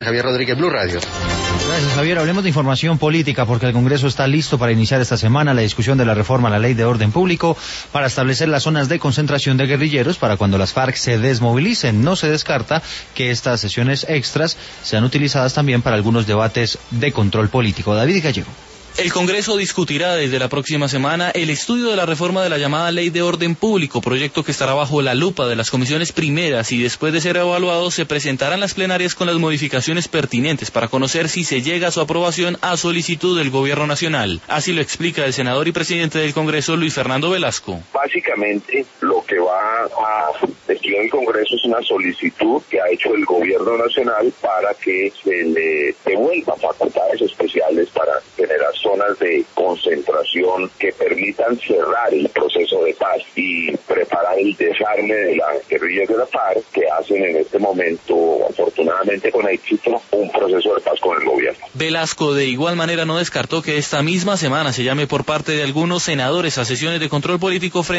Javier Rodríguez, Blue Radio. Gracias, Javier. Hablemos de información política, porque el Congreso está listo para iniciar esta semana la discusión de la reforma a la Ley de Orden Público para establecer las zonas de concentración de guerrilleros para cuando las FARC se desmovilicen. No se descarta que estas sesiones extras sean utilizadas también para algunos debates de control político. David Gallego. El Congreso discutirá desde la próxima semana el estudio de la reforma de la llamada Ley de Orden Público, proyecto que estará bajo la lupa de las comisiones primeras y después de ser evaluado se presentarán las plenarias con las modificaciones pertinentes para conocer si se llega a su aprobación a solicitud del Gobierno Nacional. Así lo explica el senador y presidente del Congreso, Luis Fernando Velasco. Básicamente, lo que va a estudiar el Congreso es una solicitud que ha hecho el Gobierno Nacional para que se le devuelva facultades especiales para generar zonas de concentración que permitan cerrar el proceso de paz y preparar el desarme de las guerrillas de la FARC que hacen en este momento, afortunadamente con éxito, un proceso de paz con el gobierno. Velasco de igual manera no descartó que esta misma semana se llame por parte de algunos senadores a sesiones de control político frente